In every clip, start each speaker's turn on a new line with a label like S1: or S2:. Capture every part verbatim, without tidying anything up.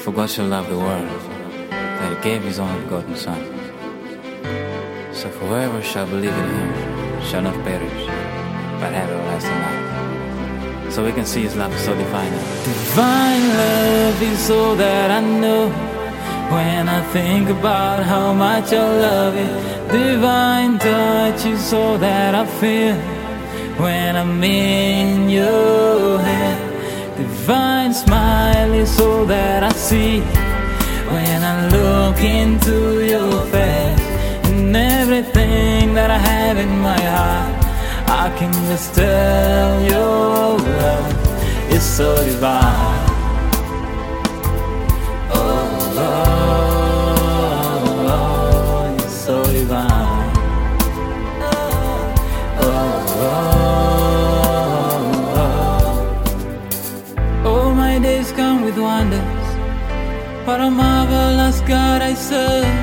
S1: For God so loved the world that He gave His only begotten Son. So whoever shall believe in Him shall not perish, but have everlasting life. So we can see His love is so divine. Divine love is all that I know. When I think about how much I love it, divine touch is all that I feel when I'm in your hand. Divine smile is all that I see when I look into your face. And everything that I have in my heart, I can just tell your love is so divine. Oh, oh, oh, it's so divine. Oh, oh, oh. All my days come with wonders, what a marvelous God I serve.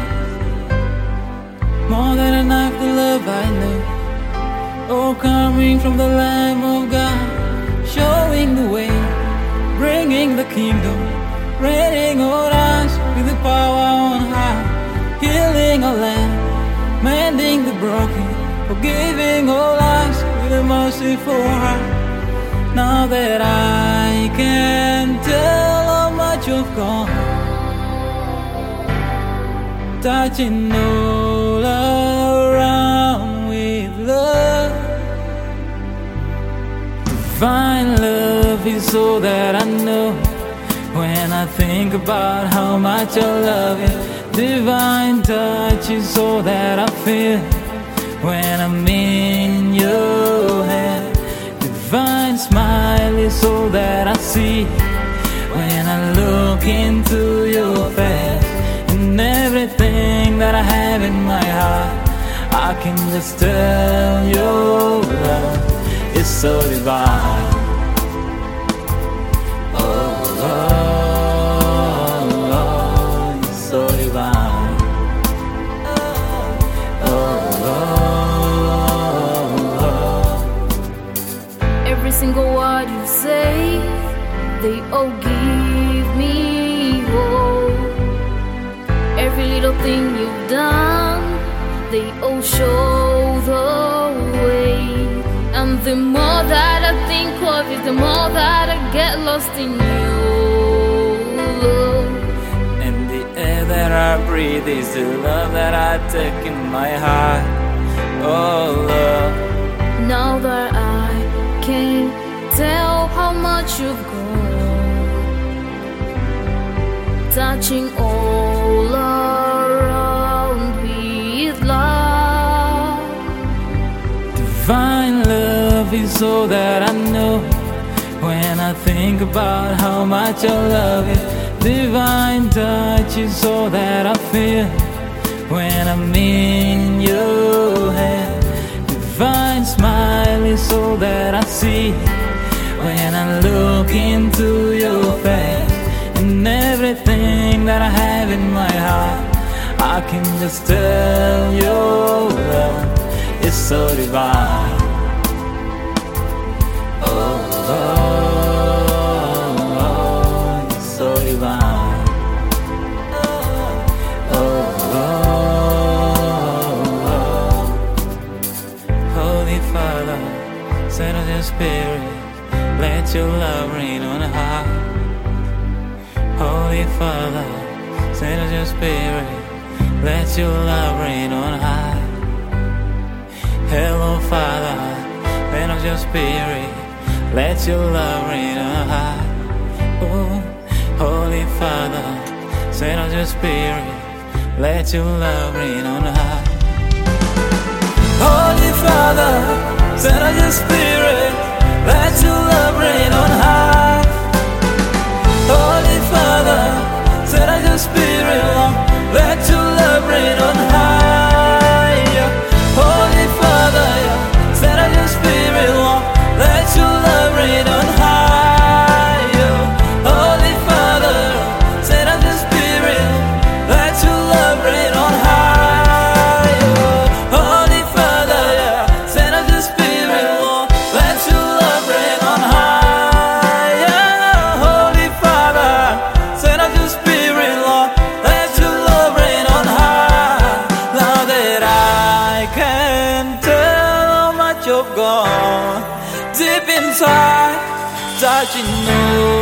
S1: More than enough the love I know. Oh, coming from the Lamb of God, showing the way, bringing the kingdom, reigning on us with the power on high, healing our land, mending the broken, forgiving all us with a merciful heart. Now that I can tell how much you've gone, touching all around with love. Divine love is all that I know. When I think about how much I love it, divine touch is all that I feel when I'm in your hand. Divine smile is all that I see when I look into your face. And everything that I have in my heart, I can just tell your love is so divine. Oh, oh, oh, it's so divine. Oh,
S2: oh, oh. Every single word you say, they all give me hope. Every little thing you've done, they all show the way. And the more that I think of it, the more that I get lost in you.
S1: And the air that I breathe is the love that I take in my heart. Oh, love.
S2: Now that I can tell how much you've grown, touching all around with love.
S1: Divine love is all that I know. When I think about how much I love it, divine touch is all that I feel when I'm in your hand. Divine smile is all that I see when I look into your face. And everything that I have in my heart, I can just tell your love is so divine. Oh, oh, oh, it's so divine. Oh, oh, oh. Holy Father, send us your Spirit, let your love reign on high. Holy Father, send us your Spirit, let your love reign on high. Hello Father, send us your Spirit, let your love reign on high. Oh, Holy Father, send us your Spirit, let your love reign on high. Holy Father, send us your Spirit, let your love reign on high. Holy Father, send us your Spirit, let your love reign on high. Holy Father, send us your Spirit, let your love reign on high. Holy Father, send us your Spirit, let your love reign on high. Holy Father, send us your Spirit, let your love reign on high. Deep inside, touching you.